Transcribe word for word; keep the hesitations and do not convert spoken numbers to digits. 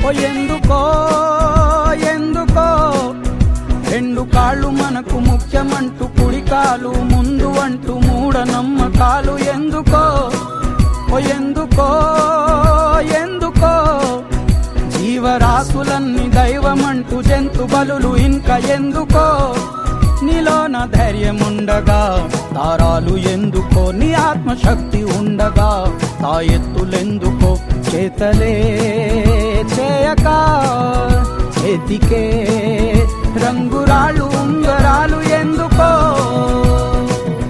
ఓ ఎందుకో ఎందుకో రెండు కాళ్ళు మనకు ముఖ్యమంటూ కుడికాలు ముందు అంటూ మూఢ నమ్మకాలు ఎందుకో ఓ ఎందుకో ఎందుకో జీవరాశులన్నీ దైవమంటూ జంతు బలులు ఇంకా ఎందుకో నీలోన ధైర్యం ఉండగా తారాలు ఎందుకో నీ ఆత్మశక్తి ఉండగా తా ఎత్తులెందుకో చేతలే చేయక చేతికే రంగురాళ్ళు ఉంగరాలు ఎందుకు